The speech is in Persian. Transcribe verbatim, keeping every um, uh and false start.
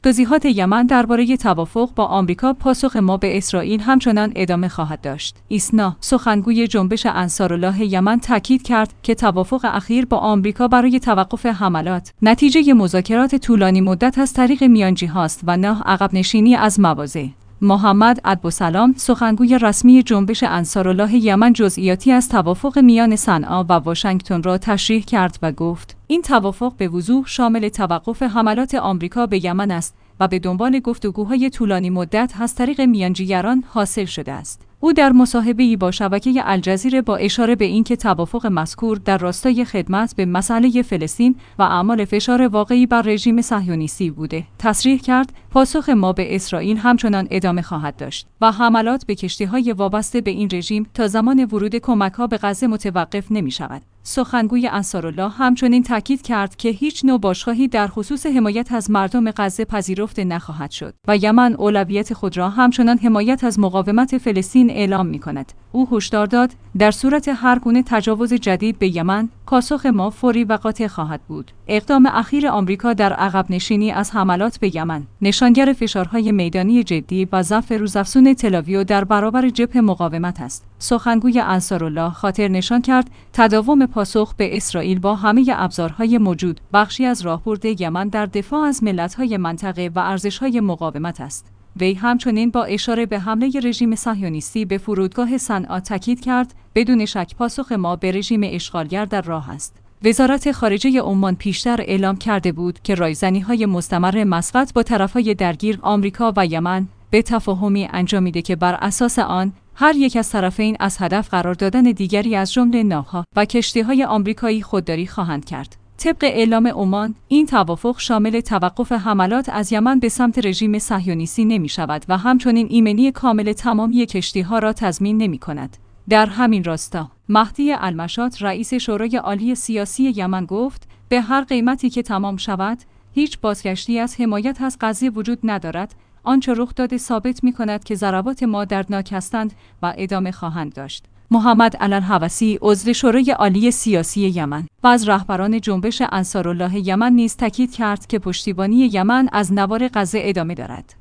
توضیحات یمن درباره توافق با آمریکا. پاسخ ما به اسرائیل همچنان ادامه خواهد داشت. ایسنا، سخنگوی جنبش انصارالله یمن، تاکید کرد که توافق اخیر با آمریکا برای توقف حملات نتیجه مذاکرات طولانی مدت از طریق میانجی‌هاست و نه عقب نشینی از مواضع. محمد ادبوسلام، سخنگوی رسمی جنبش انصارالله یمن، جزئیاتی از توافق میان صنعا و واشنگتن را تشریح کرد و گفت این توافق به وضوح شامل توقف حملات آمریکا به یمن است و به دنبال گفتگوهای طولانی مدت از طریق میانجیگران حاصل شده است. او در مصاحبه‌ای با شبکه الجزیره با اشاره به اینکه توافق مذکور در راستای خدمت به مسئله فلسطین و اعمال فشار واقعی بر رژیم صهیونیستی بوده، تصریح کرد پاسخ ما به اسرائیل همچنان ادامه خواهد داشت و حملات به کشتی‌های وابسته به این رژیم تا زمان ورود کمک‌ها به غزه متوقف نمی‌شود. سخنگوی انصارالله همچنین تاکید کرد که هیچ نوع باشگاهی در خصوص حمایت از مردم غزه پذیرفته نخواهد شد و یمن اولویت خود را همچنان حمایت از مقاومت فلسطین اعلام می‌کند. او هشدار داد در صورت هر گونه تجاوز جدید به یمن، پاسخ ما فوری و قاطع خواهد بود. اقدام اخیر آمریکا در عقب نشینی از حملات به یمن نشانگر فشارهای میدانی جدی و ضعف روزافزون تل‌آویو در برابر جبهه مقاومت است. سخنگوی انصارالله خاطر نشان کرد تداوم پاسخ به اسرائیل با همه ابزارهای موجود بخشی از راهبرد یمن در دفاع از ملت‌های منطقه و ارزش‌های مقاومت است. وی همچنین با اشاره به حمله رژیم صهیونیستی به فرودگاه صنعا تاکید کرد بدون شک پاسخ ما به رژیم اشغالگر در راه است. وزارت خارجه عمان پیشتر اعلام کرده بود که رایزنی‌های مستمر مثبت با طرف‌های درگیر آمریکا و یمن به تفاهمی انجامیده که بر اساس آن هر یک از طرفین از هدف قرار دادن دیگری از جمله ناوها و کشتی‌های آمریکایی خودداری خواهند کرد. طبق اعلام عمان، این توافق شامل توقف حملات از یمن به سمت رژیم صهیونیستی نمی شود و همچنین ایمنی کامل تمامی کشتی‌ها را تضمین نمی کند. در همین راستا، مهدی المشاط، رئیس شورای عالی سیاسی یمن، گفت به هر قیمتی که تمام شود، هیچ بازگشتی از حمایت از غزه وجود ندارد. آنچه رخ داده ثابت می کند که ضربات ما دردناک هستند و ادامه خواهند داشت. محمد الحوثی، عضو شورای عالی سیاسی یمن و از رهبران جنبش انصارالله یمن نیز تاکید کرد که پشتیبانی یمن از نوار غزه ادامه دارد.